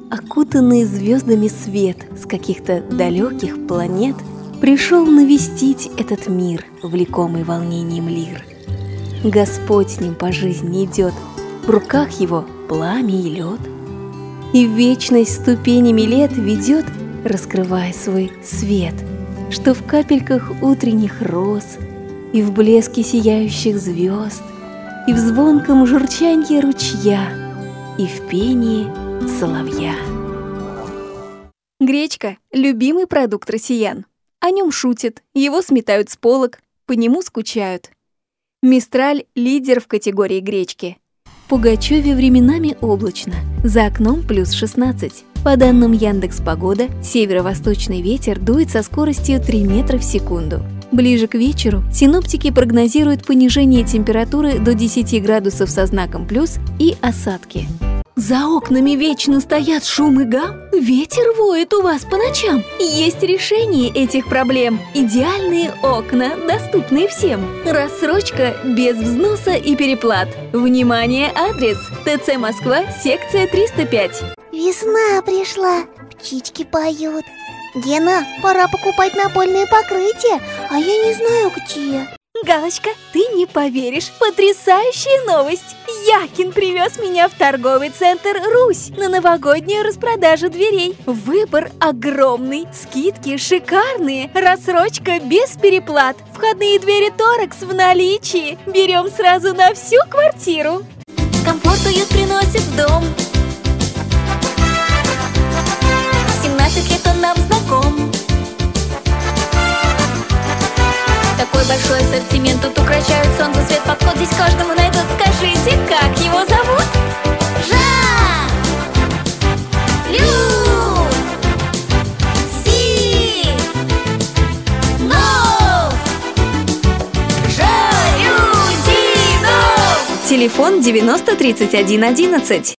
окутанный звездами свет с каких-то далеких планет пришел навестить этот мир, влекомый волнением лир. Господь с ним по жизни идет, в руках его пламя и лед, и в вечность ступенями лет ведет, раскрывая свой свет, что в капельках утренних роз, и в блеске сияющих звезд, и в звонком журчанье ручья, и в пении соловья. Гречка – любимый продукт россиян. О нем шутят, его сметают с полок, по нему скучают. Мистраль – лидер в категории гречки. В Пугачёве временами облачно, за окном плюс 16. По данным Яндекс.Погода, северо-восточный ветер дует со скоростью 3 метра в секунду. Ближе к вечеру синоптики прогнозируют понижение температуры до 10 градусов со знаком плюс и осадки. За окнами вечно стоят шум и гам, ветер воет у вас по ночам. Есть решение этих проблем. Идеальные окна, доступные всем. Рассрочка без взноса и переплат. Внимание, адрес: ТЦ Москва, секция 305. Весна пришла, птички поют. Гена, пора покупать напольное покрытие, а я не знаю где. Галочка, ты не поверишь, потрясающая новость! Якин привез меня в торговый центр «Русь» на новогоднюю распродажу дверей. Выбор огромный, скидки шикарные, рассрочка без переплат, входные двери «Торекс» в наличии. Берем сразу на всю квартиру. Комфорт, уют приносит в дом. 17 лет он нам знаком. Такой большой ассортимент, тут украшают солнце, свет, подход здесь каждому найдут. Скажите, как его зовут? Жан! Лю! Си! Нов! Жалюзинов! Телефон 90 31 11.